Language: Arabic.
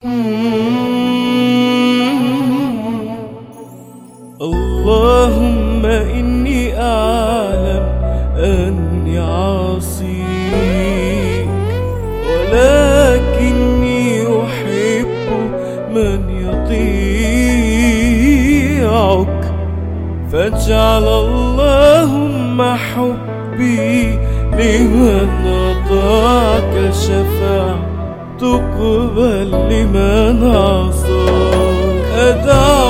اللهم إني أعلم أني عاصيك، ولكني أحب من يطيعك، فاجعل اللهم حبي لمن أطاعك شفاعة تقبل لمن عصاك.